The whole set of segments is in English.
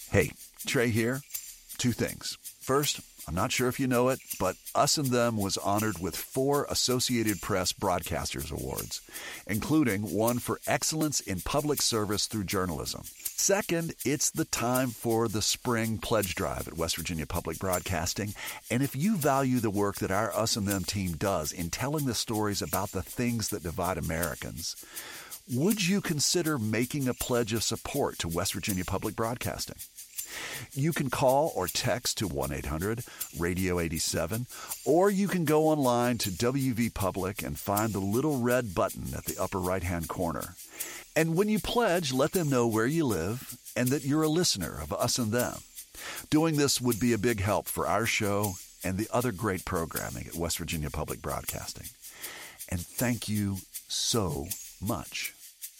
Hey, Trey here. Two things. First, I'm not sure if you know it, but Us and Them was honored with 4 Associated Press Broadcasters Awards, including one for excellence in public service through journalism. Second, it's the time for the spring pledge drive at West Virginia Public Broadcasting. And if you value the work that our Us and Them team does in telling the stories about the things that divide Americans, would you consider making a pledge of support to West Virginia Public Broadcasting? You can call or text to 1-800-RADIO-87, or you can go online to WV Public and find the little red button at the upper right-hand corner. And when you pledge, let them know where you live and that you're a listener of Us and Them. Doing this would be a big help for our show and the other great programming at West Virginia Public Broadcasting. And thank you so much.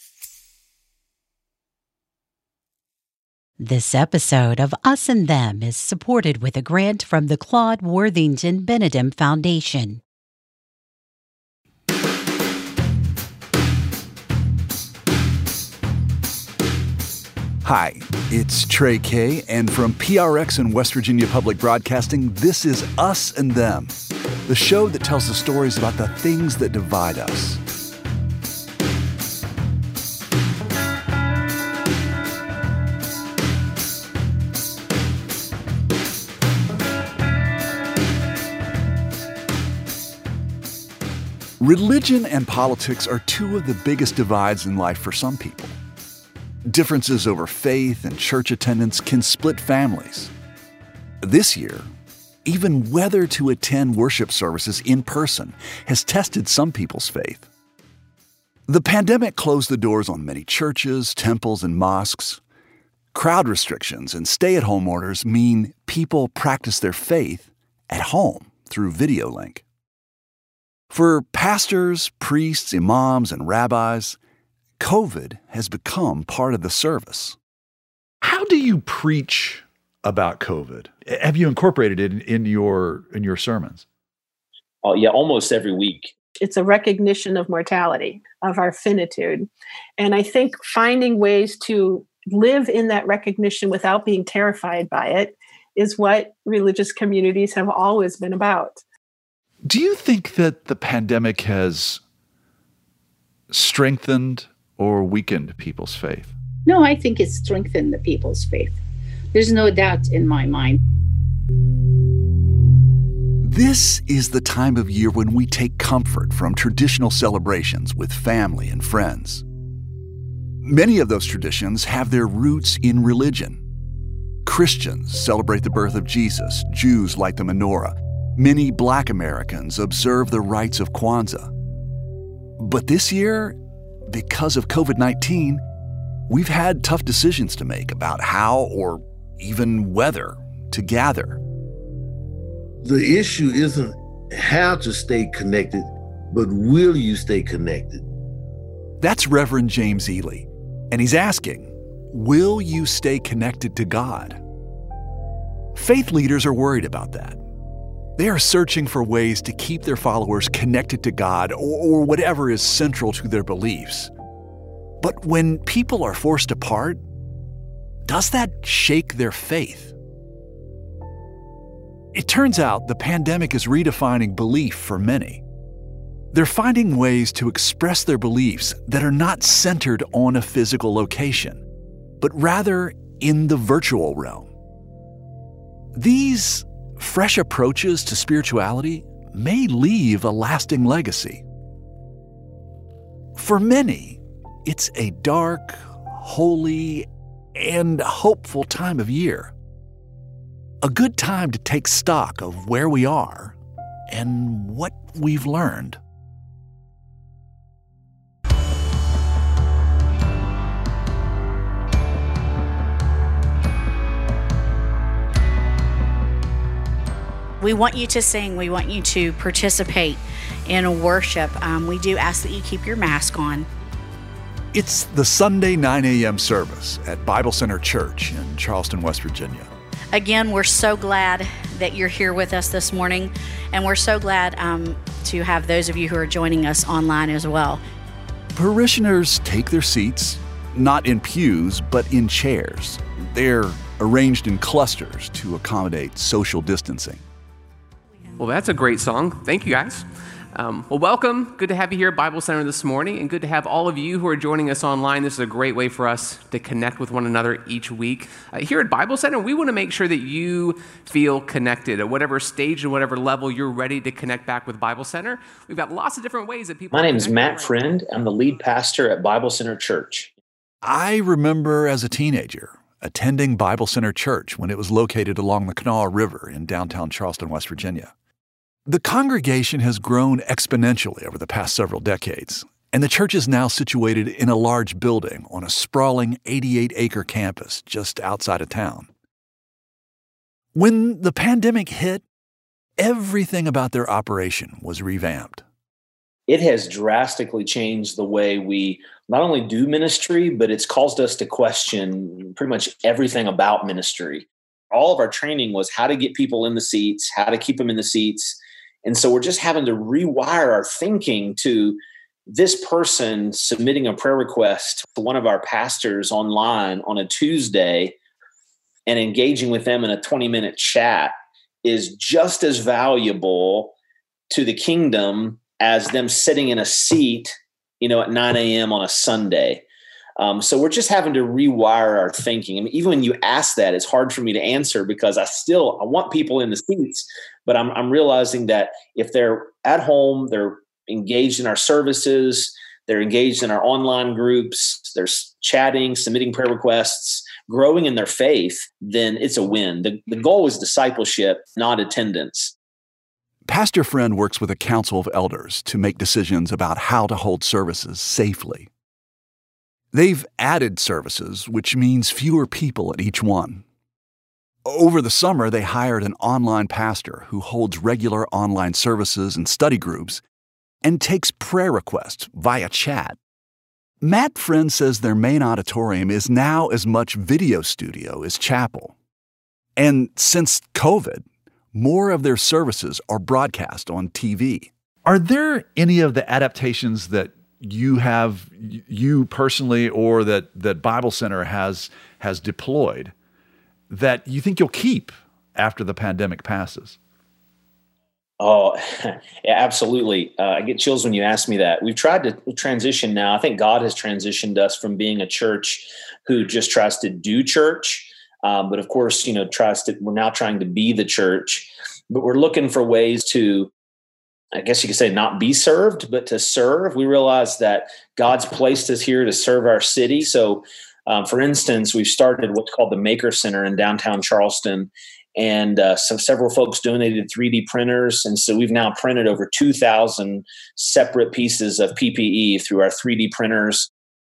This episode of Us and Them is supported with a grant from the Claude Worthington Benedum Foundation. Hi, it's Trey Kay, and from PRX and West Virginia Public Broadcasting, this is Us and Them, the show that tells the stories about the things that divide us. Religion and politics are two of the biggest divides in life for some people. Differences over faith and church attendance can split families. This year, even whether to attend worship services in person has tested some people's faith. The pandemic closed the doors on many churches, temples, and mosques. Crowd restrictions and stay-at-home orders mean people practice their faith at home through video link. For pastors, priests, imams, and rabbis, COVID has become part of the service. How do you preach about COVID? Have you incorporated it in your sermons? Oh, yeah, almost every week. It's a recognition of mortality, of our finitude. And I think finding ways to live in that recognition without being terrified by it is what religious communities have always been about. Do you think that the pandemic has strengthened or weakened people's faith? No, I think it's strengthened the people's faith. There's no doubt in my mind. This is the time of year when we take comfort from traditional celebrations with family and friends. Many of those traditions have their roots in religion. Christians celebrate the birth of Jesus. Jews light the menorah. Many Black Americans observe the rites of Kwanzaa. But this year, because of COVID-19, we've had tough decisions to make about how or even whether to gather. The issue isn't how to stay connected, but will you stay connected? That's Reverend James Ely, and he's asking, will you stay connected to God? Faith leaders are worried about that. They are searching for ways to keep their followers connected to God or whatever is central to their beliefs. But when people are forced apart, does that shake their faith? It turns out the pandemic is redefining belief for many. They're finding ways to express their beliefs that are not centered on a physical location, but rather in the virtual realm. These fresh approaches to spirituality may leave a lasting legacy. For many, it's a dark, holy, and hopeful time of year. A good time to take stock of where we are and what we've learned. We want you to sing. We want you to participate in worship. We do ask that you keep your mask on. It's the Sunday 9 a.m. service at Bible Center Church in Charleston, West Virginia. Again, we're so glad that you're here with us this morning, and we're so glad to have those of you who are joining us online as well. Parishioners take their seats, not in pews, but in chairs. They're arranged in clusters to accommodate social distancing. Well, that's a great song. Thank you, guys. Well, welcome. Good to have you here at Bible Center this morning, and good to have all of you who are joining us online. This is a great way for us to connect with one another each week. Here at Bible Center, we want to make sure that you feel connected at whatever stage and whatever level you're ready to connect back with Bible Center. We've got lots of different ways that people... My name is Matt Friend. I'm the lead pastor at Bible Center Church. I remember as a teenager attending Bible Center Church when it was located along the Kanawha River in downtown Charleston, West Virginia. The congregation has grown exponentially over the past several decades, and the church is now situated in a large building on a sprawling 88-acre campus just outside of town. When the pandemic hit, everything about their operation was revamped. It has drastically changed the way we not only do ministry, but it's caused us to question pretty much everything about ministry. All of our training was how to get people in the seats, how to keep them in the seats. And so we're just having to rewire our thinking to this person submitting a prayer request to one of our pastors online on a Tuesday and engaging with them in a 20-minute chat is just as valuable to the kingdom as them sitting in a seat, at 9 a.m. on a Sunday. So we're just having to rewire our thinking. I mean, even when you ask that, it's hard for me to answer because I want people in the seats, but I'm realizing that if they're at home, they're engaged in our services, they're engaged in our online groups, they're chatting, submitting prayer requests, growing in their faith, then it's a win. The goal is discipleship, not attendance. Pastor Friend works with a council of elders to make decisions about how to hold services safely. They've added services, which means fewer people at each one. Over the summer, they hired an online pastor who holds regular online services and study groups and takes prayer requests via chat. Matt Friend says their main auditorium is now as much video studio as chapel. And since COVID, more of their services are broadcast on TV. Are there any of the adaptations that you personally or that Bible Center has deployed that you think you'll keep after the pandemic passes? Oh, yeah, absolutely. I get chills when you ask me that. We've tried to transition now. I think God has transitioned us from being a church who just tries to do church. But of course, we're now trying to be the church, but we're looking for ways to, I guess you could say, not be served, but to serve. We realize that God's placed us here to serve our city. So, for instance, we've started what's called the Maker Center in downtown Charleston, and several folks donated 3D printers. And so we've now printed over 2,000 separate pieces of PPE through our 3D printers.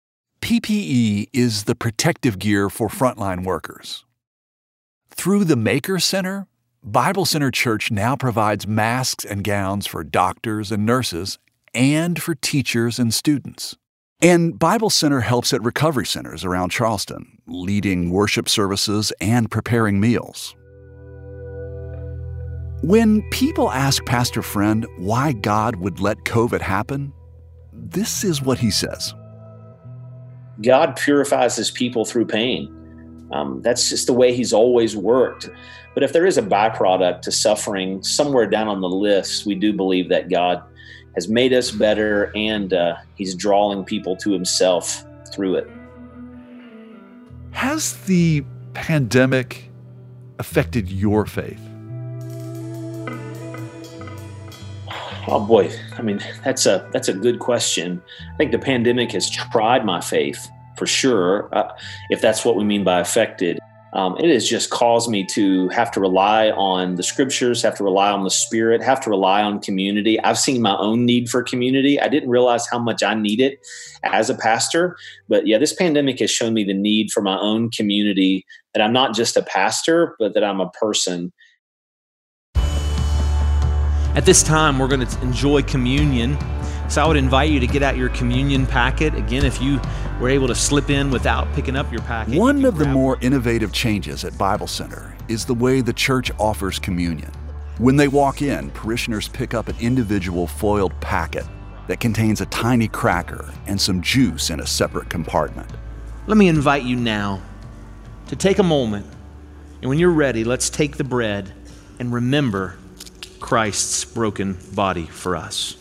PPE is the protective gear for frontline workers. Through the Maker Center, Bible Center Church now provides masks and gowns for doctors and nurses and for teachers and students. And Bible Center helps at recovery centers around Charleston, leading worship services and preparing meals. When people ask Pastor Friend why God would let COVID happen, this is what he says. God purifies his people through pain. That's just the way he's always worked. But if there is a byproduct to suffering somewhere down on the list, we do believe that God has made us better and he's drawing people to himself through it. Has the pandemic affected your faith? Oh boy, I mean, that's a good question. I think the pandemic has tried my faith for sure, if that's what we mean by affected. It has just caused me to have to rely on the scriptures, have to rely on the Spirit, have to rely on community. I've seen my own need for community. I didn't realize how much I need it as a pastor. But yeah, this pandemic has shown me the need for my own community, that I'm not just a pastor, but that I'm a person. At this time, we're going to enjoy communion. So I would invite you to get out your communion packet. Again, if you were able to slip in without picking up your packet. One of the more innovative changes at Bible Center is the way the church offers communion. When they walk in, parishioners pick up an individual foiled packet that contains a tiny cracker and some juice in a separate compartment. Let me invite you now to take a moment, and when you're ready, let's take the bread and remember Christ's broken body for us.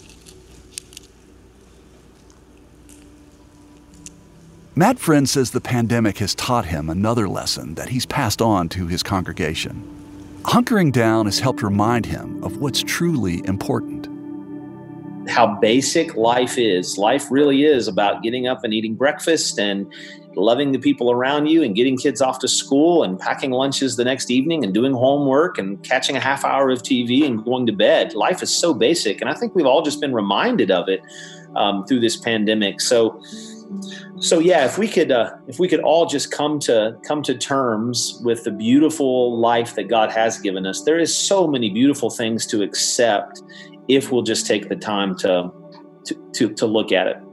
Matt Friend says the pandemic has taught him another lesson that he's passed on to his congregation. Hunkering down has helped remind him of what's truly important. How basic life is. Life really is about getting up and eating breakfast and loving the people around you and getting kids off to school and packing lunches the next evening and doing homework and catching a half hour of TV and going to bed. Life is so basic. And I think we've all just been reminded of it through this pandemic. So yeah, if we could all just come to terms with the beautiful life that God has given us, there is so many beautiful things to accept if we'll just take the time to look at it.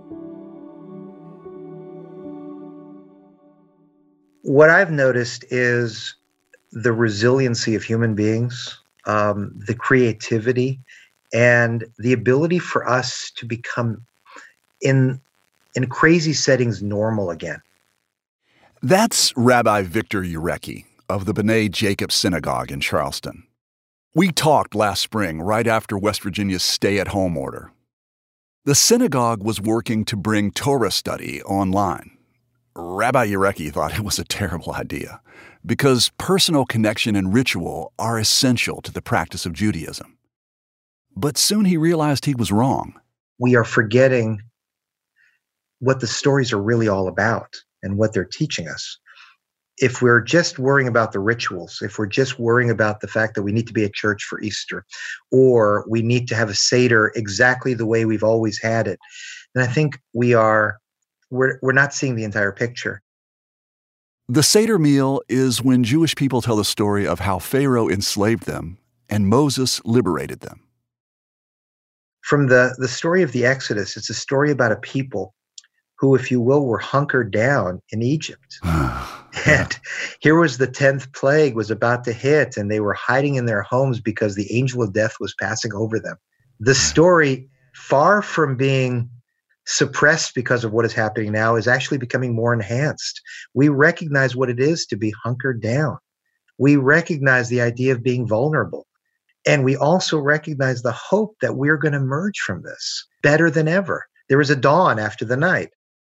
What I've noticed is the resiliency of human beings, the creativity, and the ability for us to become in crazy settings normal again. That's Rabbi Victor Urecki of the B'nai Jacob Synagogue in Charleston. We talked last spring right after West Virginia's stay-at-home order. The synagogue was working to bring Torah study online. Rabbi Urecki thought it was a terrible idea because personal connection and ritual are essential to the practice of Judaism. But soon he realized he was wrong. We are forgetting what the stories are really all about and what they're teaching us. If we're just worrying about the rituals, if we're just worrying about the fact that we need to be at church for Easter, or we need to have a Seder exactly the way we've always had it, then I think we're not seeing the entire picture. The Seder meal is when Jewish people tell the story of how Pharaoh enslaved them and Moses liberated them. From the story of the Exodus, it's a story about a people who, if you will, were hunkered down in Egypt. And here was the 10th plague was about to hit, and they were hiding in their homes because the angel of death was passing over them. The story, far from being suppressed because of what is happening now, is actually becoming more enhanced. We recognize what it is to be hunkered down. We recognize the idea of being vulnerable. And we also recognize the hope that we're going to emerge from this better than ever. There is a dawn after the night.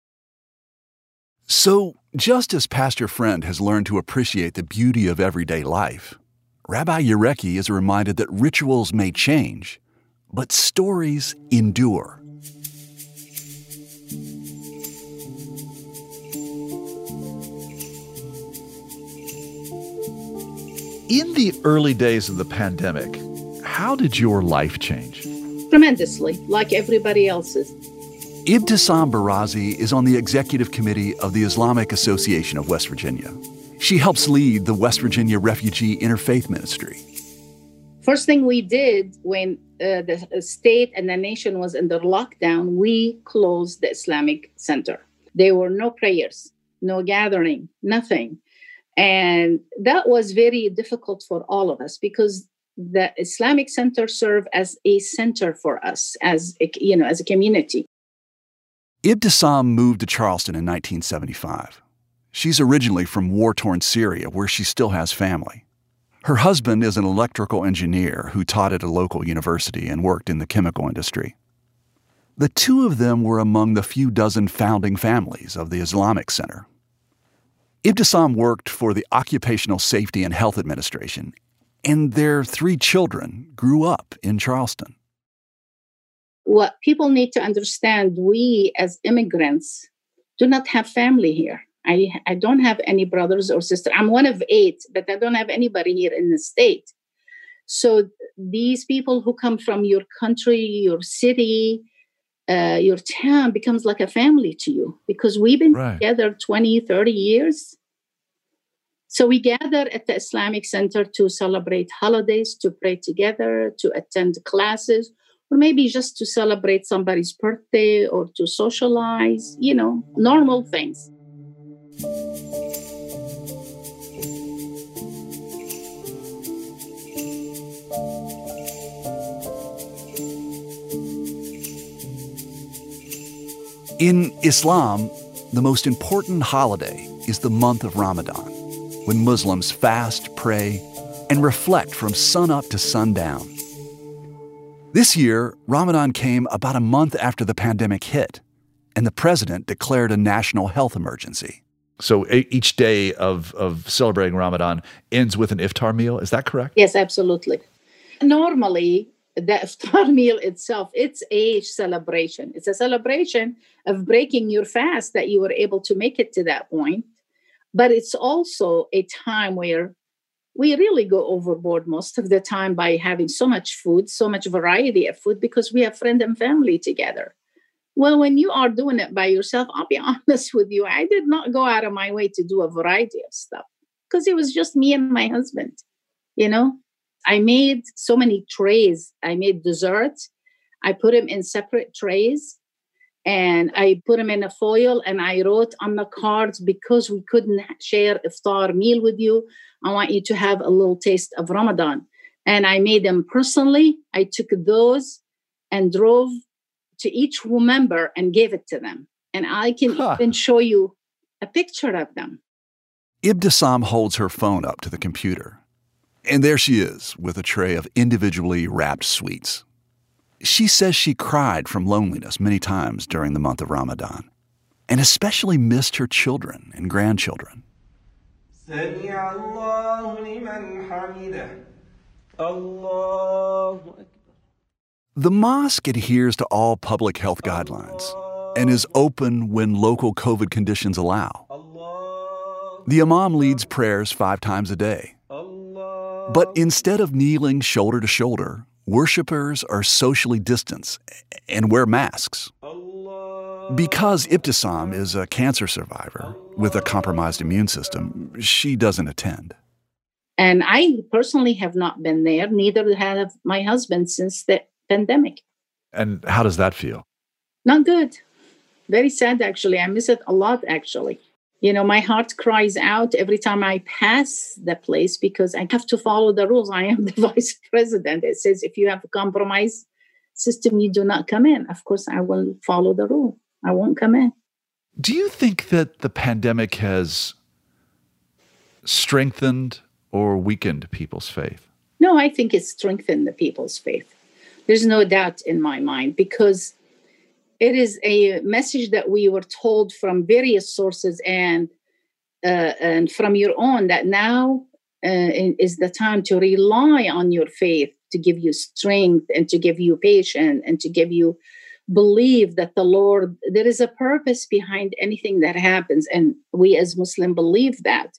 So, just as Pastor Friend has learned to appreciate the beauty of everyday life, Rabbi Urecki is reminded that rituals may change, but stories endure. In the early days of the pandemic, how did your life change? Tremendously, like everybody else's. Ibtisam Barazi is on the executive committee of the Islamic Association of West Virginia. She helps lead the West Virginia Refugee Interfaith Ministry. First thing we did when the state and the nation was under lockdown, we closed the Islamic Center. There were no prayers, no gathering, nothing. And that was very difficult for all of us because the Islamic Center served as a center for us, as a community. Ibtisam moved to Charleston in 1975. She's originally from war-torn Syria, where she still has family. Her husband is an electrical engineer who taught at a local university and worked in the chemical industry. The two of them were among the few dozen founding families of the Islamic Center. Ibtisam worked for the Occupational Safety and Health Administration, and their 3 children grew up in Charleston. What people need to understand, we as immigrants do not have family here. I don't have any brothers or sisters. I'm one of 8, but I don't have anybody here in the state. So these people who come from your country, your city, your town becomes like a family to you because we've been together 20, 30 years. So we gather at the Islamic Center to celebrate holidays, to pray together, to attend classes, or maybe just to celebrate somebody's birthday or to socialize, normal things. In Islam, the most important holiday is the month of Ramadan, when Muslims fast, pray, and reflect from sunup to sundown. This year, Ramadan came about a month after the pandemic hit, and the president declared a national health emergency. So each day of celebrating Ramadan ends with an iftar meal. Is that correct? Yes, absolutely. Normally, the iftar meal itself, it's a celebration. It's a celebration of breaking your fast that you were able to make it to that point. But it's also a time where we really go overboard most of the time by having so much food, so much variety of food, because we have friends and family together. Well, when you are doing it by yourself, I'll be honest with you, I did not go out of my way to do a variety of stuff because it was just me and my husband. You know, I made so many trays. I made desserts. I put them in separate trays and I put them in a foil, and I wrote on the cards, because we couldn't share iftar meal with you, I want you to have a little taste of Ramadan. And I made them personally. I took those and drove to each member and gave it to them. And I can even show you a picture of them. Ibtisam holds her phone up to the computer. And there she is with a tray of individually wrapped sweets. She says she cried from loneliness many times during the month of Ramadan, and especially missed her children and grandchildren. The mosque adheres to all public health guidelines and is open when local COVID conditions allow. The imam leads prayers 5 times a day. But instead of kneeling shoulder to shoulder, worshipers are socially distanced and wear masks. Because Ibtisam is a cancer survivor with a compromised immune system, she doesn't attend. And I personally have not been there, neither have my husband since the pandemic. And how does that feel? Not good. Very sad, actually. I miss it a lot, actually. You know, my heart cries out every time I pass the place because I have to follow the rules. I am the vice president. It says if you have a compromised system, you do not come in. Of course, I will follow the rule. I won't come in. Do you think that the pandemic has strengthened or weakened people's faith? No, I think it's strengthened the people's faith. There's no doubt in my mind, because it is a message that we were told from various sources and from your own, that now is the time to rely on your faith to give you strength and to give you patience and to give you believe that the Lord, there is a purpose behind anything that happens. And we as Muslims believe that.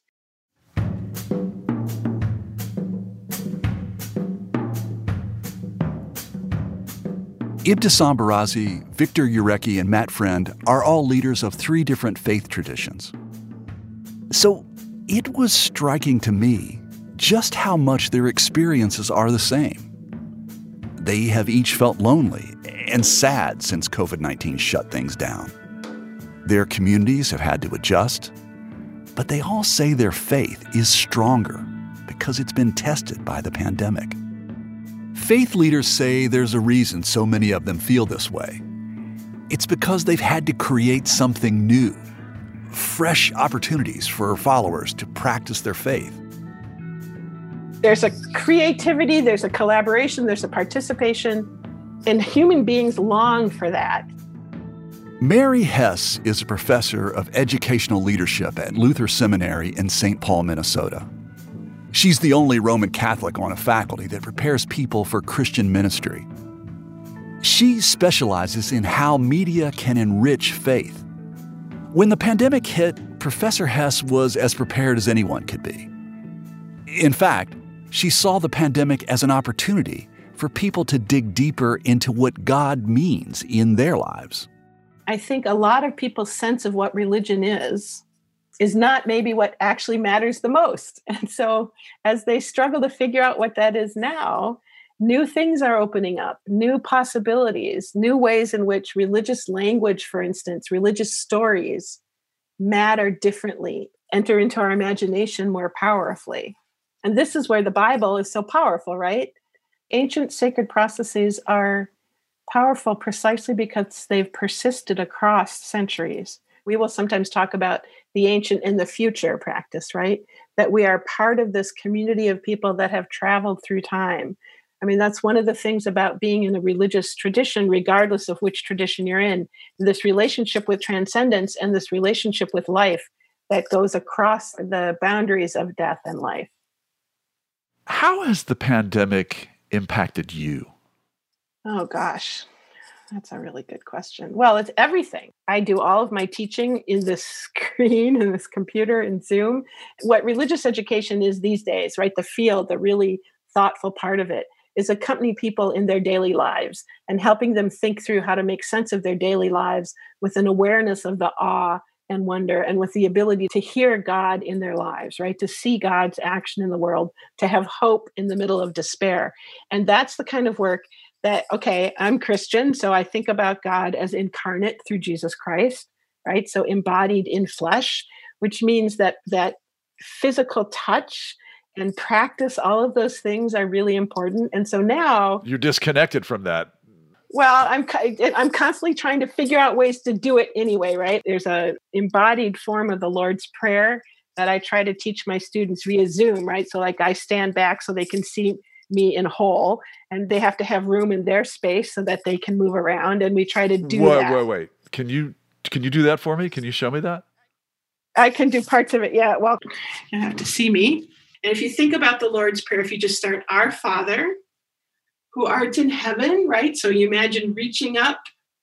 Ibtisam Barazi, Victor Urecki, and Matt Friend are all leaders of 3 different faith traditions. So it was striking to me just how much their experiences are the same. They have each felt lonely and sad since COVID-19 shut things down. Their communities have had to adjust, but they all say their faith is stronger because it's been tested by the pandemic. Faith leaders say there's a reason so many of them feel this way. It's because they've had to create something new, fresh opportunities for followers to practice their faith. There's a creativity, there's a collaboration, there's a participation, and human beings long for that. Mary Hess is a professor of educational leadership at Luther Seminary in St. Paul, Minnesota. She's the only Roman Catholic on a faculty that prepares people for Christian ministry. She specializes in how media can enrich faith. When the pandemic hit, Professor Hess was as prepared as anyone could be. In fact, she saw the pandemic as an opportunity for people to dig deeper into what God means in their lives. I think a lot of people's sense of what religion is not maybe what actually matters the most. And so as they struggle to figure out what that is now, new things are opening up, new possibilities, new ways in which religious language, for instance, religious stories matter differently, enter into our imagination more powerfully. And this is where the Bible is so powerful, right? Ancient sacred processes are powerful precisely because they've persisted across centuries. We will sometimes talk about the ancient and the future practice, right? That we are part of this community of people that have traveled through time. I mean, that's one of the things about being in a religious tradition, regardless of which tradition you're in, this relationship with transcendence and this relationship with life that goes across the boundaries of death and life. How has the pandemic impacted you? Oh, gosh. That's a really good question. Well, it's everything. I do all of my teaching in this screen, in this computer, in Zoom. What religious education is these days, right? The field, the really thoughtful part of it, is accompanying people in their daily lives and helping them think through how to make sense of their daily lives with an awareness of the awe and wonder, and with the ability to hear God in their lives, right? To see God's action in the world, to have hope in the middle of despair. And that's the kind of work that, okay, I'm Christian, so I think about God as incarnate through Jesus Christ, right? So embodied in flesh, which means that physical touch and practice, all of those things are really important. And so now you're disconnected from that. Well, I'm constantly trying to figure out ways to do it anyway, right? There's a embodied form of the Lord's Prayer that I try to teach my students via Zoom, right? So like I stand back so they can see me in whole, and they have to have room in their space so that they can move around. And we try to do that. Wait. Can you do that for me? Can you show me that? I can do parts of it. Yeah. Well, you have to see me. And if you think about the Lord's Prayer, if you just start, Our Father, who art in heaven, right? So you imagine reaching up,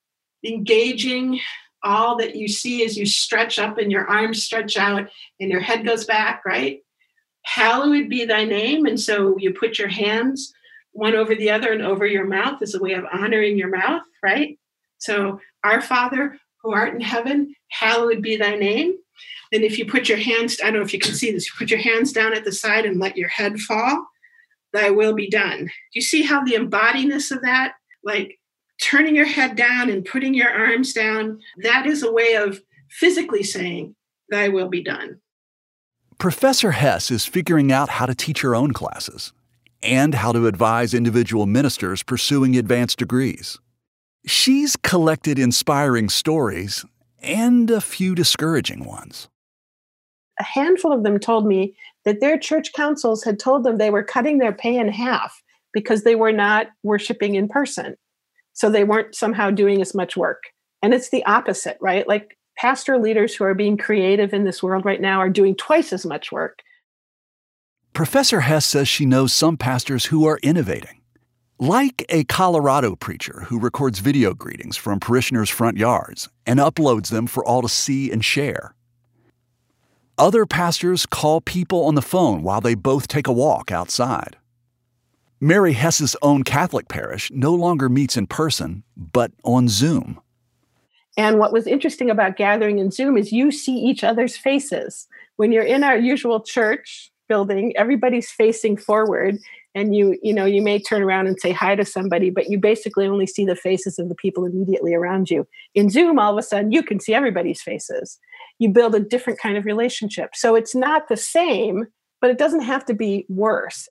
engaging all that you see as you stretch up and your arms stretch out and your head goes back, right? Hallowed be thy name. And so you put your hands one over the other and over your mouth as a way of honoring your mouth, right? So Our Father, who art in heaven, hallowed be thy name. Then if you put your hands, I don't know if you can see this, you put your hands down at the side and let your head fall. Thy will be done. Do you see how the embodiness of that, like turning your head down and putting your arms down, that is a way of physically saying, thy will be done. Professor Hess is figuring out how to teach her own classes and how to advise individual ministers pursuing advanced degrees. She's collected inspiring stories and a few discouraging ones. A handful of them told me that their church councils had told them they were cutting their pay in half because they were not worshiping in person. So they weren't somehow doing as much work. And it's the opposite, right? Like pastor leaders who are being creative in this world right now are doing twice as much work. Professor Hess says she knows some pastors who are innovating, like a Colorado preacher who records video greetings from parishioners' front yards and uploads them for all to see and share. Other pastors call people on the phone while they both take a walk outside. Mary Hess's own Catholic parish no longer meets in person, but on Zoom. And what was interesting about gathering in Zoom is you see each other's faces. When you're in our usual church building, everybody's facing forward, and you may turn around and say hi to somebody, but you basically only see the faces of the people immediately around you. In Zoom, all of a sudden, you can see everybody's faces. You build a different kind of relationship. So it's not the same, but it doesn't have to be worse.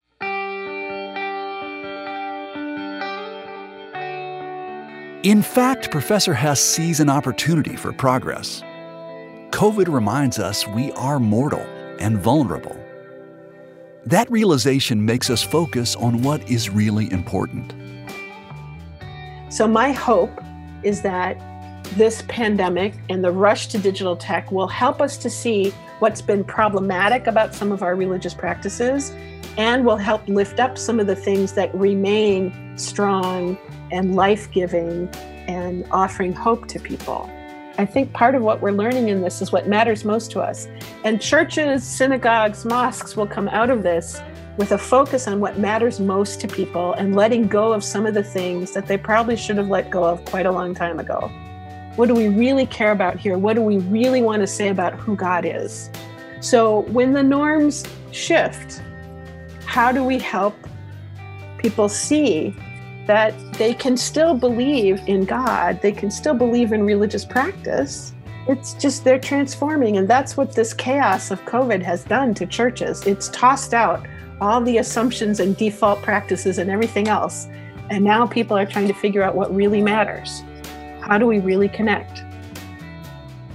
In fact, Professor Hess sees an opportunity for progress. COVID reminds us we are mortal and vulnerable. That realization makes us focus on what is really important. So my hope is that this pandemic and the rush to digital tech will help us to see what's been problematic about some of our religious practices, and will help lift up some of the things that remain strong and life-giving and offering hope to people. I think part of what we're learning in this is what matters most to us. And churches, synagogues, mosques will come out of this with a focus on what matters most to people and letting go of some of the things that they probably should have let go of quite a long time ago. What do we really care about here? What do we really want to say about who God is? So when the norms shift, how do we help people see that they can still believe in God, they can still believe in religious practice? It's just they're transforming, and that's what this chaos of COVID has done to churches. It's tossed out all the assumptions and default practices and everything else, and now people are trying to figure out what really matters. How do we really connect?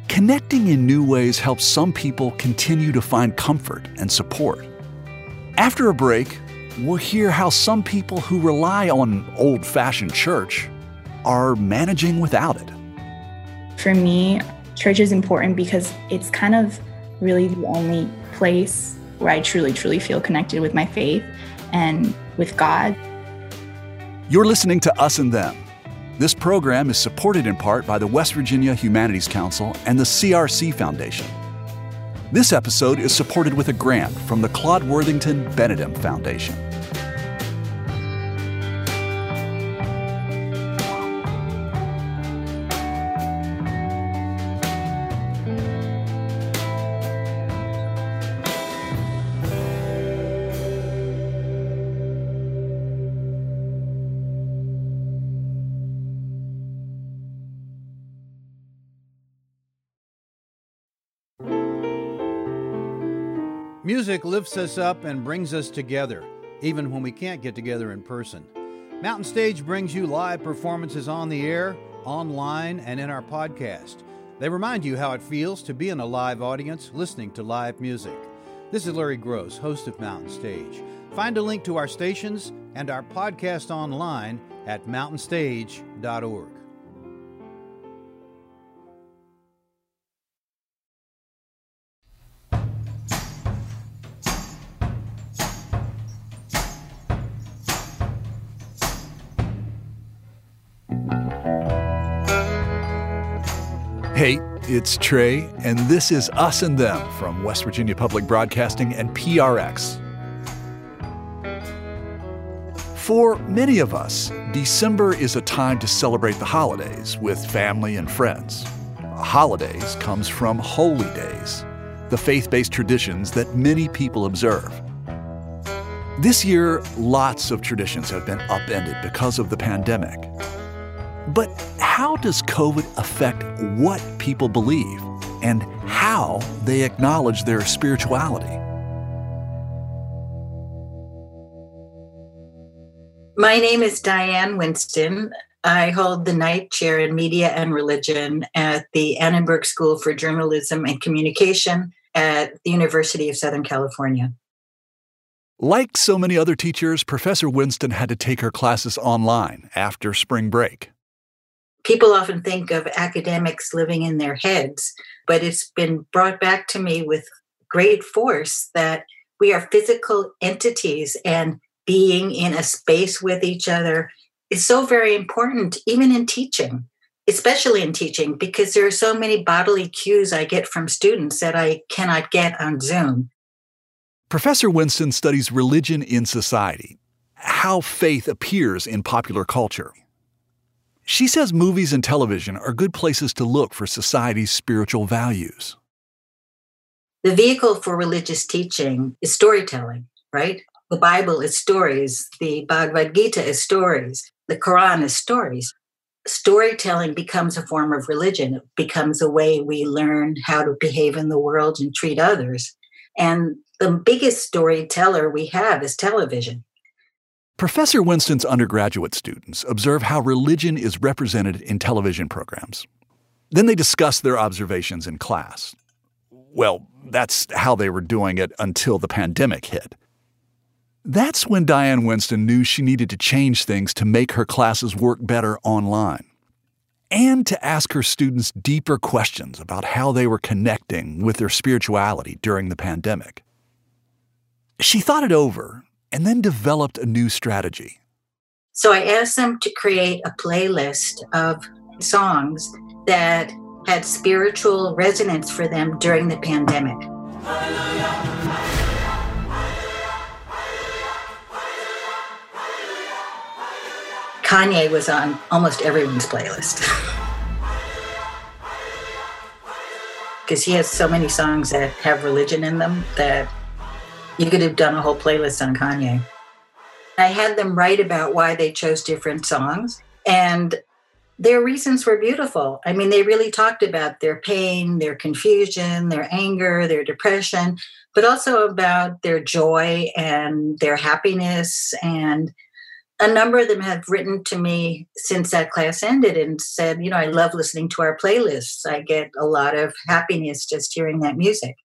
connecting in new ways helps some people continue to find comfort and support. After a break, we'll hear how some people who rely on old-fashioned church are managing without it. For me, church is important because it's kind of really the only place where I truly, truly feel connected with my faith and with God. You're listening to Us and Them. This program is supported in part by the West Virginia Humanities Council and the CRC Foundation. This episode is supported with a grant from the Claude Worthington Benedum Foundation. Music lifts us up and brings us together, even when we can't get together in person. Mountain Stage brings you live performances on the air, online, and in our podcast. They remind you how it feels to be in a live audience listening to live music. This is Larry Gross, host of Mountain Stage. Find a link to our stations and our podcast online at mountainstage.org. Hey, it's Trey, and this is Us and Them from West Virginia Public Broadcasting and PRX. For many of us, December is a time to celebrate the holidays with family and friends. Holidays comes from holy days, the faith-based traditions that many people observe. This year, lots of traditions have been upended because of the pandemic. But how does COVID affect what people believe and how they acknowledge their spirituality? My name is Diane Winston. I hold the Knight Chair in Media and Religion at the Annenberg School for Journalism and Communication at the University of Southern California. Like so many other teachers, Professor Winston had to take her classes online after spring break. People often think of academics living in their heads, but it's been brought back to me with great force that we are physical entities, and being in a space with each other is so very important, even in teaching, especially in teaching, because there are so many bodily cues I get from students that I cannot get on Zoom. Professor Winston studies religion in society, how faith appears in popular culture. She says movies and television are good places to look for society's spiritual values. The vehicle for religious teaching is storytelling, right? The Bible is stories. The Bhagavad Gita is stories. The Quran is stories. Storytelling becomes a form of religion. It becomes a way we learn how to behave in the world and treat others. And the biggest storyteller we have is television. Professor Winston's undergraduate students observe how religion is represented in television programs. Then they discuss their observations in class. Well, that's how they were doing it until the pandemic hit. That's when Diane Winston knew she needed to change things to make her classes work better online, and to ask her students deeper questions about how they were connecting with their spirituality during the pandemic. She thought it over and then developed a new strategy. So I asked them to create a playlist of songs that had spiritual resonance for them during the pandemic. Kanye was on almost everyone's playlist because he has so many songs that have religion in them that you could have done a whole playlist on Kanye. I had them write about why they chose different songs, and their reasons were beautiful. I mean, they really talked about their pain, their confusion, their anger, their depression, but also about their joy and their happiness and a number of them have written to me since that class ended and said, I love listening to our playlists. I get a lot of happiness just hearing that music.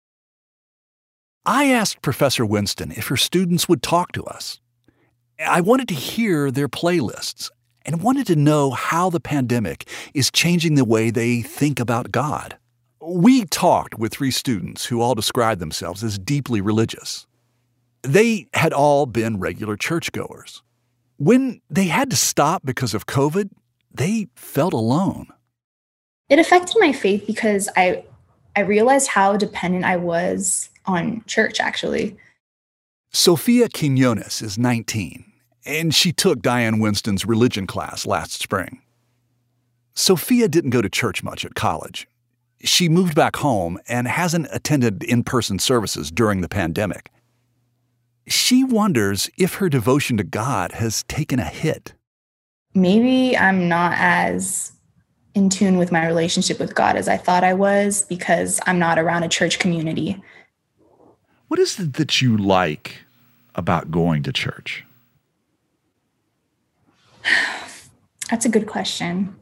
I asked Professor Winston if her students would talk to us. I wanted to hear their playlists and wanted to know how the pandemic is changing the way they think about God. We talked with 3 students who all described themselves as deeply religious. They had all been regular churchgoers. When they had to stop because of COVID, they felt alone. It affected my faith because I realized how dependent I was on church, actually. Sophia Quinones is 19, and she took Diane Winston's religion class last spring. Sophia didn't go to church much at college. She moved back home and hasn't attended in-person services during the pandemic. She wonders if her devotion to God has taken a hit. Maybe I'm not as in tune with my relationship with God as I thought I was because I'm not around a church community. What is it that you like about going to church? That's a good question.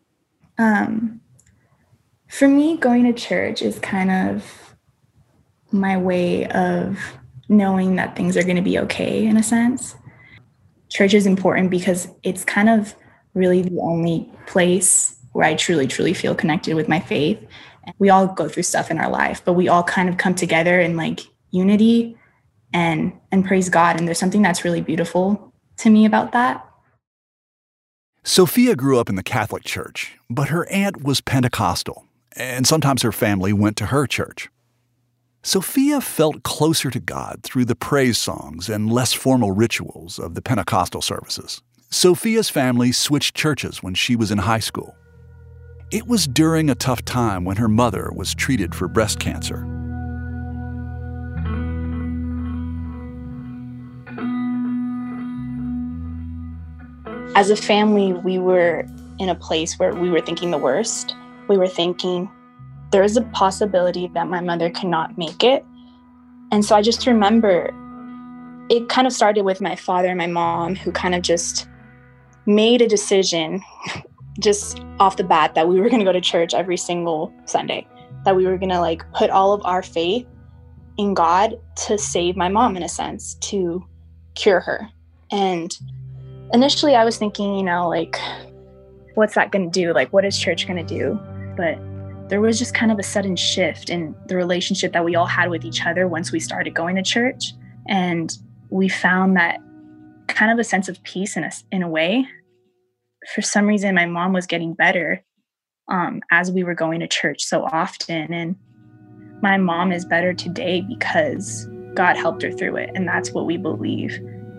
For me, going to church is kind of my way of knowing that things are going to be okay in a sense. Church is important because it's kind of really the only place where I truly, truly feel connected with my faith. We all go through stuff in our life, but we all kind of come together in like unity and praise God. And there's something that's really beautiful to me about that. Sophia grew up in the Catholic Church, but her aunt was Pentecostal, and sometimes her family went to her church. Sophia felt closer to God through the praise songs and less formal rituals of the Pentecostal services. Sophia's family switched churches when she was in high school. It was during a tough time when her mother was treated for breast cancer. As a family, we were in a place where we were thinking the worst. We were thinking, there is a possibility that my mother could not make it. And so I just remember it kind of started with my father and my mom, who kind of just made a decision just off the bat that we were going to go to church every single Sunday, that we were going to like put all of our faith in God to save my mom, in a sense, to cure her. And initially I was thinking, like, what's that going to do? Like, what is church going to do? But there was just kind of a sudden shift in the relationship that we all had with each other once we started going to church. And we found that kind of a sense of peace in a way. For some reason, my mom was getting better as we were going to church so often. And my mom is better today because God helped her through it. And that's what we believe.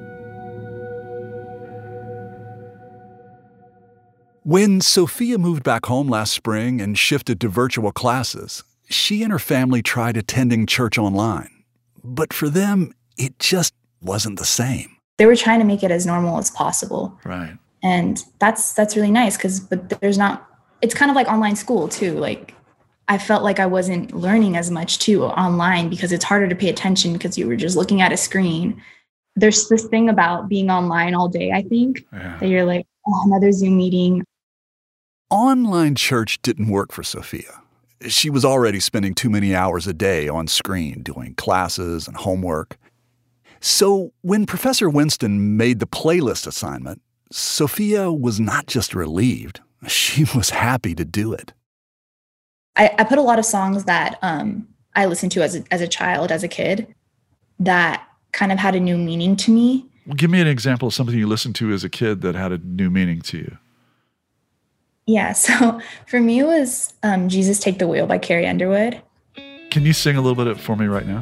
When Sophia moved back home last spring and shifted to virtual classes, she and her family tried attending church online. But for them, it just wasn't the same. They were trying to make it as normal as possible. Right. And that's really nice but there's not, it's kind of like online school too. Like I felt like I wasn't learning as much too online because it's harder to pay attention because you were just looking at a screen. There's this thing about being online all day, I think, that you're like, oh, another Zoom meeting. Online church didn't work for Sophia. She was already spending too many hours a day on screen doing classes and homework. So when Professor Winston made the playlist assignment, Sophia was not just relieved, she was happy to do it. I put a lot of songs that I listened to as a child, as a kid, that kind of had a new meaning to me. Well, give me an example of something you listened to as a kid that had a new meaning to you. Yeah, so for me it was Jesus Take the Wheel by Carrie Underwood. Can you sing a little bit for me right now?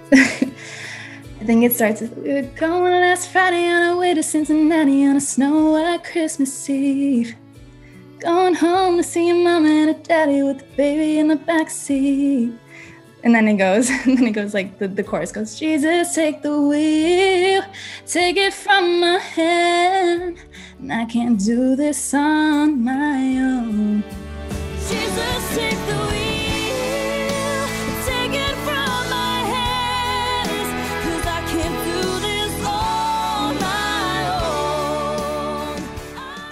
I think it starts with, we were going last Friday on our way to Cincinnati on a snow-white Christmas Eve. Going home to see your mama and a daddy with the baby in the backseat. And then it goes like the chorus goes, Jesus, take the wheel, take it from my hand, and I can't do this on my own. Jesus, take the wheel, take it from my hands, 'cause I can't do this on my own.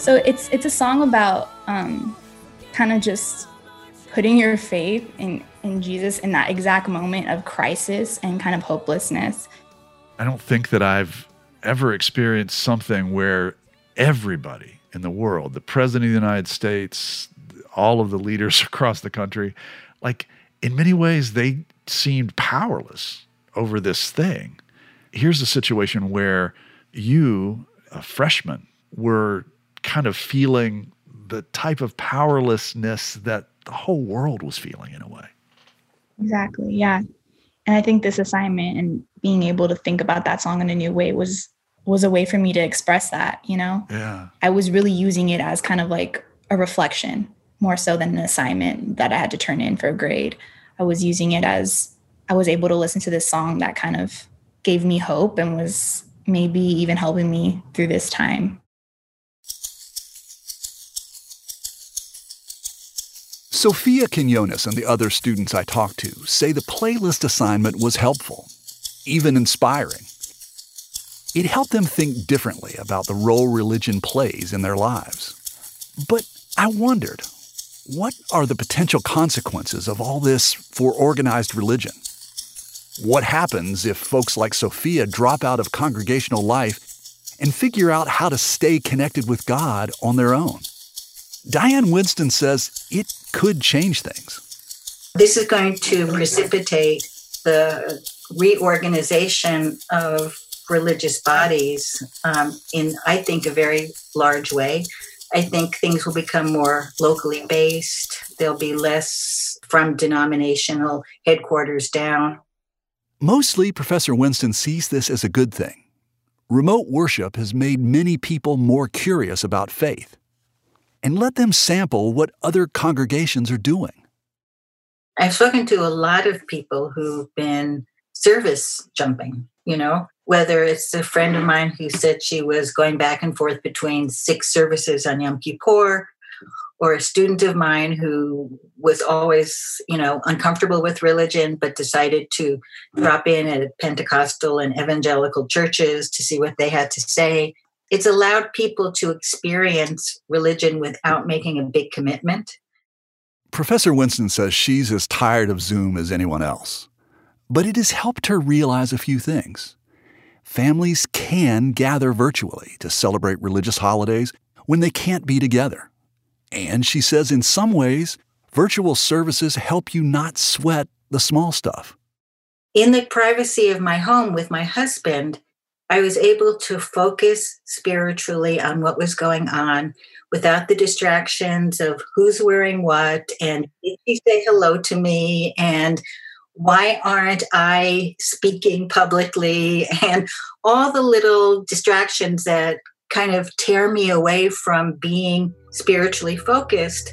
So it's a song about kind of just putting your faith in Jesus in that exact moment of crisis and kind of hopelessness. I don't think that I've ever experienced something where everybody in the world, the President of the United States, all of the leaders across the country, like in many ways, they seemed powerless over this thing. Here's a situation where you, a freshman, were kind of feeling the type of powerlessness that the whole world was feeling in a way. Exactly, yeah. And I think this assignment and being able to think about that song in a new way was a way for me to express that, you know? Yeah. I was really using it as kind of like a reflection, more so than an assignment that I had to turn in for a grade. I was using it as I was able to listen to this song that kind of gave me hope and was maybe even helping me through this time. Sophia Quinones and the other students I talked to say the playlist assignment was helpful, even inspiring. It helped them think differently about the role religion plays in their lives. But I wondered, what are the potential consequences of all this for organized religion? What happens if folks like Sophia drop out of congregational life and figure out how to stay connected with God on their own? Diane Winston says it could change things. This is going to precipitate the reorganization of religious bodies in, I think, a very large way. I think things will become more locally based. There'll be less from denominational headquarters down. Mostly, Professor Winston sees this as a good thing. Remote worship has made many people more curious about faith and let them sample what other congregations are doing. I've spoken to a lot of people who've been service jumping, whether it's a friend of mine who said she was going back and forth between 6 services on Yom Kippur, or a student of mine who was always, uncomfortable with religion, but decided to drop in at Pentecostal and evangelical churches to see what they had to say. It's allowed people to experience religion without making a big commitment. Professor Winston says she's as tired of Zoom as anyone else, but it has helped her realize a few things. Families can gather virtually to celebrate religious holidays when they can't be together. And she says in some ways, virtual services help you not sweat the small stuff. In the privacy of my home with my husband, I was able to focus spiritually on what was going on without the distractions of who's wearing what and did he say hello to me and why aren't I speaking publicly and all the little distractions that kind of tear me away from being spiritually focused.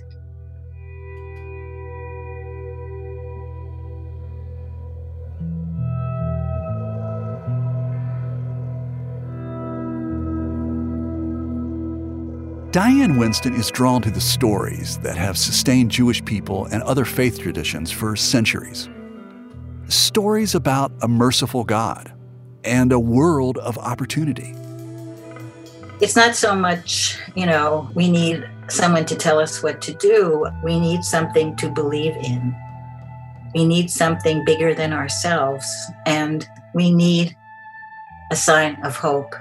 Diane Winston is drawn to the stories that have sustained Jewish people and other faith traditions for centuries. Stories about a merciful God and a world of opportunity. It's not so much, we need someone to tell us what to do. We need something to believe in. We need something bigger than ourselves, and we need a sign of hope.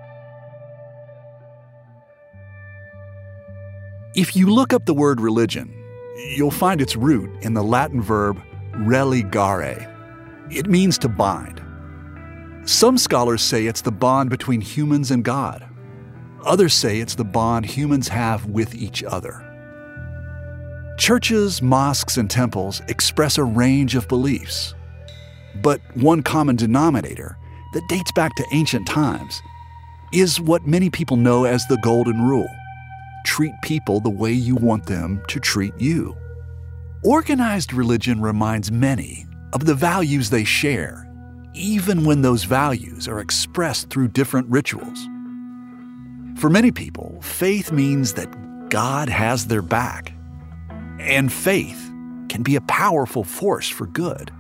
If you look up the word religion, you'll find its root in the Latin verb religare. It means to bind. Some scholars say it's the bond between humans and God. Others say it's the bond humans have with each other. Churches, mosques, and temples express a range of beliefs. But one common denominator that dates back to ancient times is what many people know as the Golden Rule. Treat people the way you want them to treat you. Organized religion reminds many of the values they share, even when those values are expressed through different rituals. For many people, faith means that God has their back, and faith can be a powerful force for good.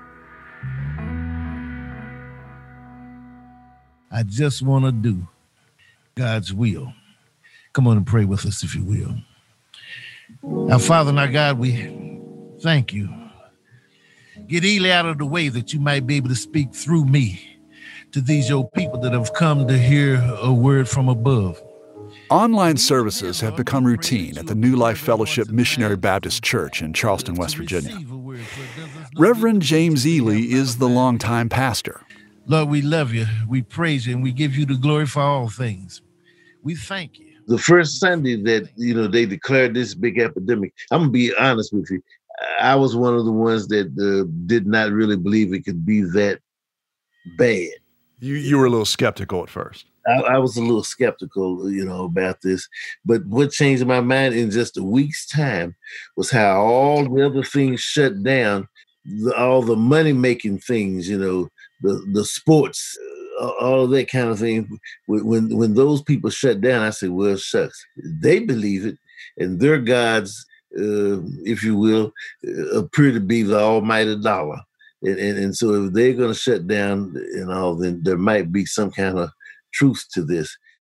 I just want to do God's will. Come on and pray with us if you will. Our Father and our God, we thank you. Get Ely out of the way that you might be able to speak through me to these your people that have come to hear a word from above. Online services have become routine at the New Life Fellowship Missionary Baptist Church in Charleston, West Virginia. Reverend James Ely is the longtime pastor. Lord, we love you, we praise you, and we give you the glory for all things. We thank you. The first Sunday that, they declared this big epidemic, I'm going to be honest with you, I was one of the ones that did not really believe it could be that bad. You were a little skeptical at first. I was a little skeptical, about this. But what changed my mind in just a week's time was how all the other things shut down, all the money-making things, the sports, all of that kind of thing. When those people shut down, I said, well, shucks. They believe it, and their gods, if you will, appear to be the almighty dollar. And so if they're going to shut down and all, then there might be some kind of truth to this.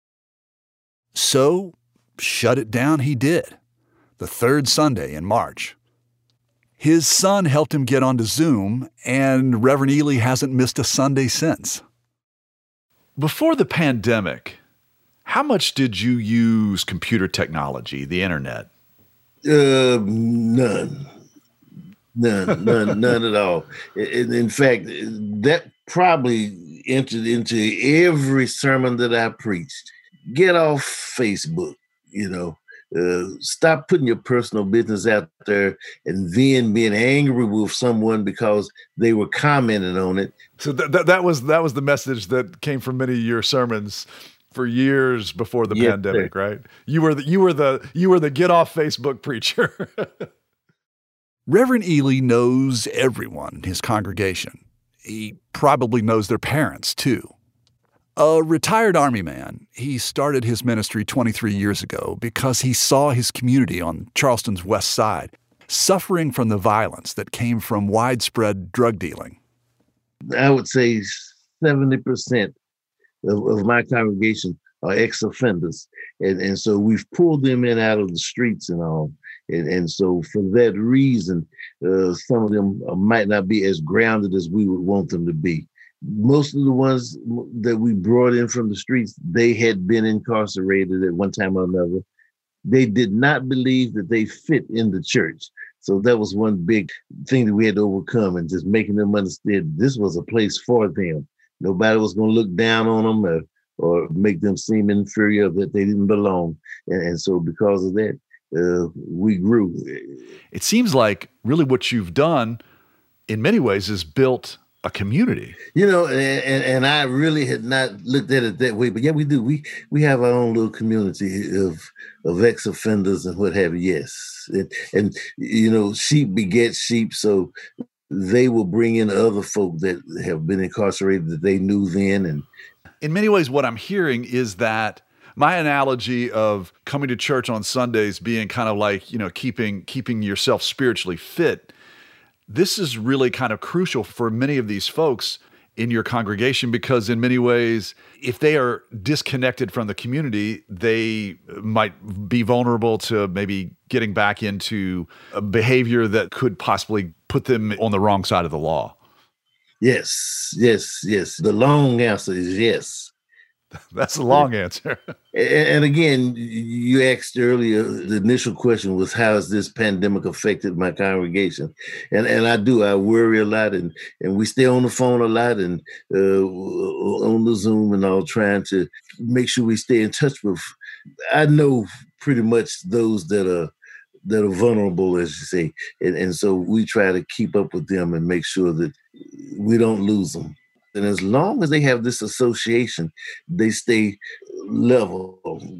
So, shut it down he did, the third Sunday in March. His son helped him get onto Zoom, and Reverend Ely hasn't missed a Sunday since. Before the pandemic, how much did you use computer technology, the internet? None at all. In fact, that probably entered into every sermon that I preached. Get off Facebook, stop putting your personal business out there and then being angry with someone because they were commenting on it. So that was the message that came from many of your sermons for years before the pandemic, sir. Right? You were the get off Facebook preacher. Reverend Ely knows everyone in his congregation. He probably knows their parents, too. A retired Army man, he started his ministry 23 years ago because he saw his community on Charleston's west side suffering from the violence that came from widespread drug dealing. I would say 70% of my congregation are ex-offenders. And so we've pulled them in out of the streets and all. And so for that reason, some of them might not be as grounded as we would want them to be. Most of the ones that we brought in from the streets, they had been incarcerated at one time or another. They did not believe that they fit in the church. So that was one big thing that we had to overcome, and just making them understand this was a place for them. Nobody was going to look down on them or make them seem inferior, that they didn't belong. And so because of that, we grew. It seems like really what you've done in many ways is built a community. And I really had not looked at it that way, but yeah, we do. We have our own little community of ex-offenders and what have you, yes. And sheep beget sheep, so they will bring in other folk that have been incarcerated that they knew then. And in many ways, what I'm hearing is that my analogy of coming to church on Sundays being kind of like, keeping yourself spiritually fit, this is really kind of crucial for many of these folks in your congregation, because in many ways, if they are disconnected from the community, they might be vulnerable to maybe getting back into a behavior that could possibly put them on the wrong side of the law. Yes. The long answer is yes. That's a long answer. And again, you asked earlier, the initial question was, how has this pandemic affected my congregation? And I worry a lot, and we stay on the phone a lot and on the Zoom and all, trying to make sure we stay in touch with, I know pretty much those that are vulnerable, as you say. And so we try to keep up with them and make sure that we don't lose them. And as long as they have this association, they stay level,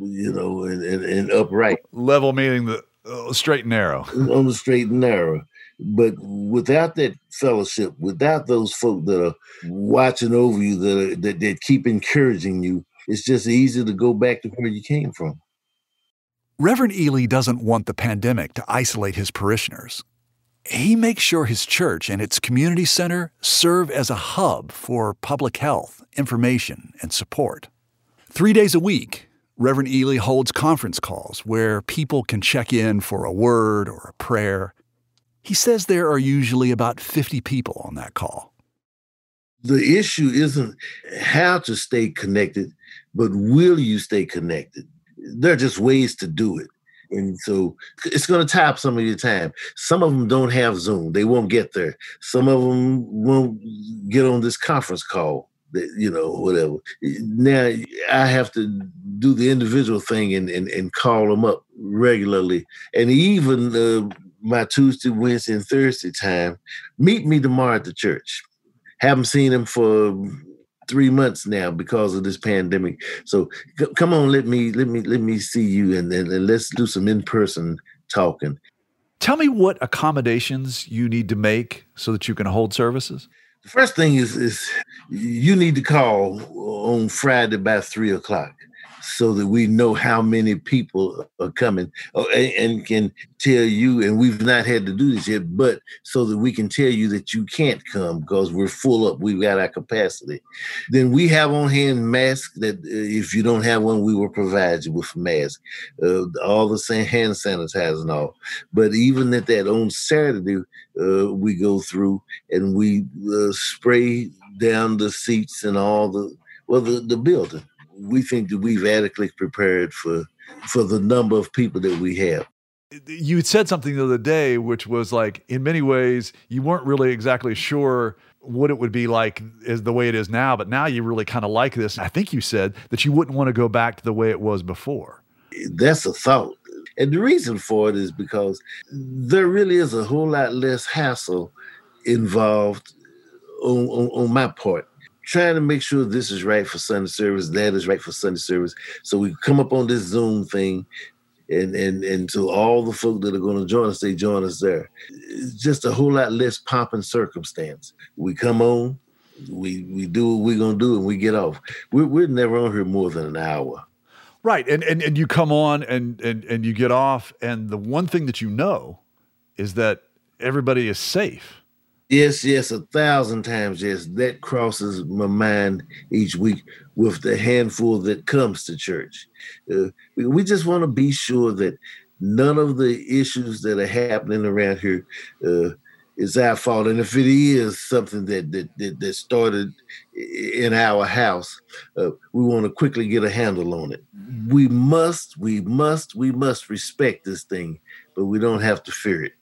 and upright. Level meaning the straight and narrow. On the straight and narrow. But without that fellowship, without those folk that are watching over you, that keep encouraging you, it's just easy to go back to where you came from. Reverend Ely doesn't want the pandemic to isolate his parishioners. He makes sure his church and its community center serve as a hub for public health, information, and support. 3 days a week, Reverend Ely holds conference calls where people can check in for a word or a prayer. He says there are usually about 50 people on that call. The issue isn't how to stay connected, but will you stay connected? There are just ways to do it. And so it's going to tie up some of your time. Some of them don't have Zoom. They won't get there. Some of them won't get on this conference call, whatever. Now I have to do the individual thing and call them up regularly. And even my Tuesday, Wednesday, and Thursday time, meet me tomorrow at the church. Haven't seen them for 3 months now because of this pandemic. So come on, let me see you and let's do some in-person talking. Tell me what accommodations you need to make so that you can hold services. The first thing is you need to call on Friday by 3:00 so that we know how many people are coming and can tell you, and we've not had to do this yet, but so that we can tell you that you can't come because we're full up, we've got our capacity. Then we have on hand masks that if you don't have one, we will provide you with masks, all the same hand sanitizer and all. But even at that on Saturday, we go through and we spray down the seats and all the building. We think that we've adequately prepared for the number of people that we have. You had said something the other day, which was like, in many ways, you weren't really exactly sure what it would be like as the way it is now, but now you really kind of like this. I think you said that you wouldn't want to go back to the way it was before. That's a thought. And the reason for it is because there really is a whole lot less hassle involved on my part. Trying to make sure this is right for Sunday service, that is right for Sunday service. So we come up on this Zoom thing, and so all the folk that are going to join us, they join us there. It's just a whole lot less pomp and circumstance. We come on, we do what we're going to do, and we get off. We're never on here more than an hour. Right, and you come on and you get off, and the one thing that you know is that everybody is safe. Yes, 1,000 times, yes. That crosses my mind each week with the handful that comes to church. We just want to be sure that none of the issues that are happening around here is our fault. And if it is something that started in our house, we want to quickly get a handle on it. We must respect this thing, but we don't have to fear it.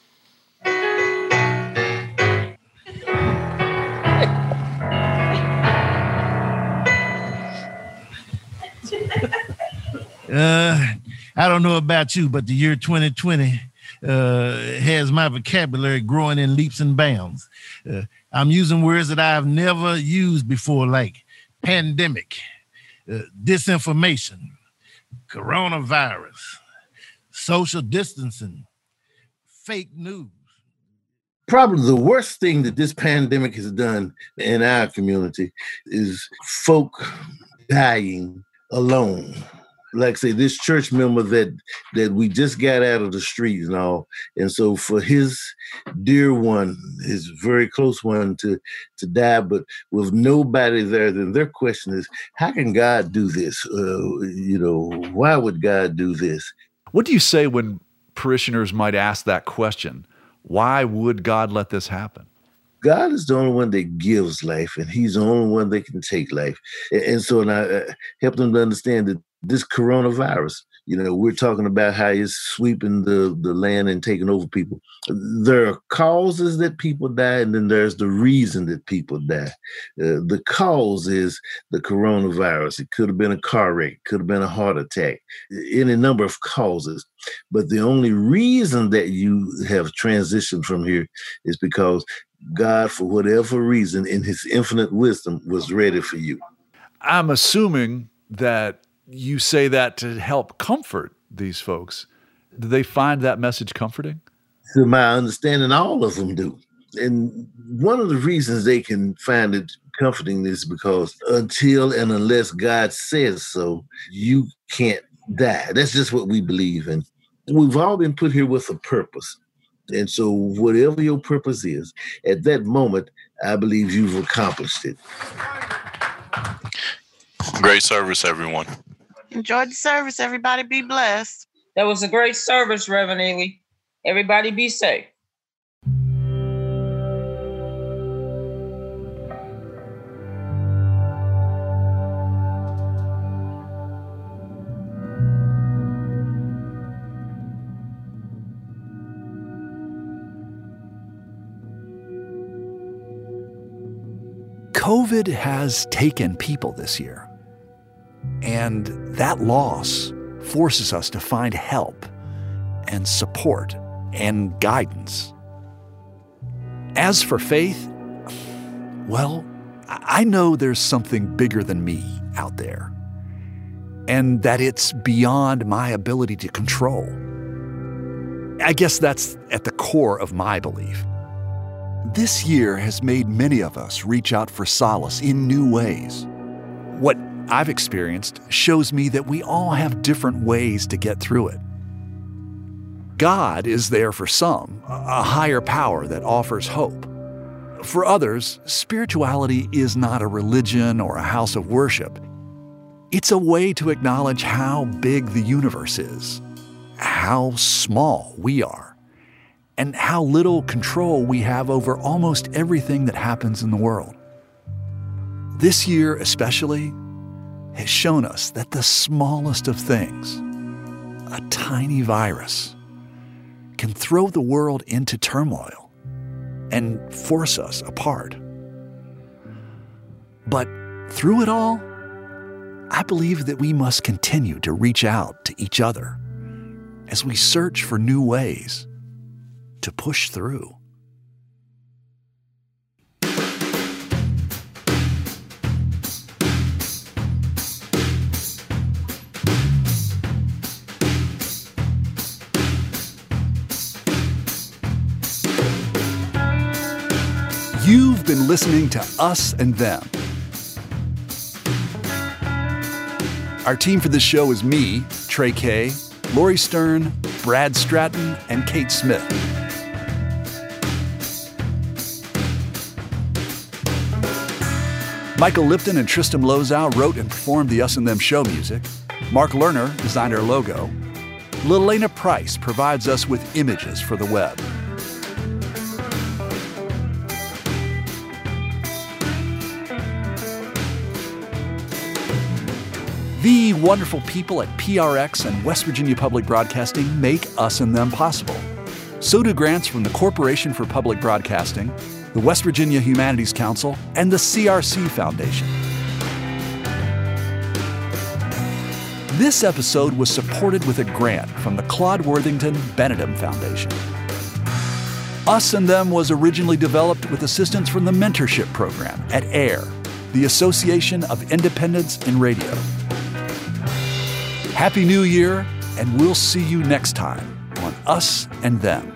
I don't know about you, but the year 2020 has my vocabulary growing in leaps and bounds. I'm using words that I've never used before, like pandemic, disinformation, coronavirus, social distancing, fake news. Probably the worst thing that this pandemic has done in our community is folk dying alone. Like I say, this church member that we just got out of the street and all. And so for his dear one, his very close one to die, but with nobody there, then their question is, how can God do this? Why would God do this? What do you say when parishioners might ask that question? Why would God let this happen? God is the only one that gives life, and he's the only one that can take life. And so I help them to understand that this coronavirus, we're talking about how it's sweeping the land and taking over people. There are causes that people die, and then there's the reason that people die. The cause is the coronavirus. It could have been a car wreck, could have been a heart attack, any number of causes. But the only reason that you have transitioned from here is because God, for whatever reason, in his infinite wisdom, was ready for you. I'm assuming that you say that to help comfort these folks. Do they find that message comforting? To my understanding, all of them do. And one of the reasons they can find it comforting is because until and unless God says so, you can't die. That's just what we believe in. We've all been put here with a purpose. And so whatever your purpose is, at that moment, I believe you've accomplished it. Great service, everyone. Enjoyed the service. Everybody be blessed. That was a great service, Reverend Ely. Everybody be safe. COVID has taken people this year, and that loss forces us to find help and support and guidance. As for faith, well, I know there's something bigger than me out there, and that it's beyond my ability to control. I guess that's at the core of my belief. This year has made many of us reach out for solace in new ways. What I've experienced shows me that we all have different ways to get through it. God is there for some, a higher power that offers hope. For others, spirituality is not a religion or a house of worship. It's a way to acknowledge how big the universe is, how small we are, and how little control we have over almost everything that happens in the world. This year especially has shown us that the smallest of things, a tiny virus, can throw the world into turmoil and force us apart. But through it all, I believe that we must continue to reach out to each other as we search for new ways to push through. You've been listening to Us and Them. Our team for this show is me, Trey Kay, Lori Stern, Brad Stratton, and Kate Smith. Michael Lipton and Tristan Lozow wrote and performed the Us and Them show music. Mark Lerner designed our logo. Lelena Price provides us with images for the web. The wonderful people at PRX and West Virginia Public Broadcasting make Us and Them possible. So do grants from the Corporation for Public Broadcasting, the West Virginia Humanities Council, and the CRC Foundation. This episode was supported with a grant from the Claude Worthington Benedum Foundation. Us and Them was originally developed with assistance from the Mentorship Program at AIR, the Association of Independents in Radio. Happy New Year, and we'll see you next time on Us and Them.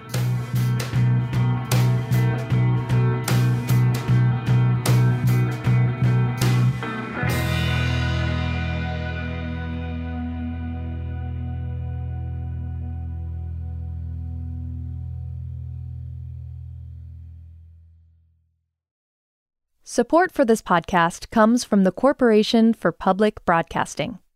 Support for this podcast comes from the Corporation for Public Broadcasting.